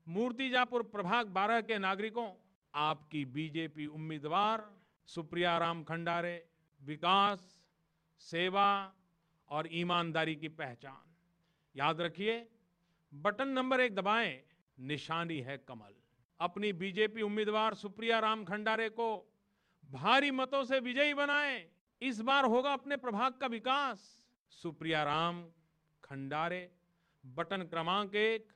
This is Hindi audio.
मूर्तिजापुर प्रभाग 12 के नागरिकों, आपकी बीजेपी उम्मीदवार सुप्रिया राम खंडारे विकास, सेवा और ईमानदारी की पहचान। याद रखिए, बटन नंबर 1 दबाएं, निशानी है कमल। अपनी बीजेपी उम्मीदवार सुप्रिया राम खंडारे को भारी मतों से विजयी बनाएं। इस बार होगा अपने प्रभाग का विकास। सुप्रिया राम खंडारे, बटन क्रमांक 1,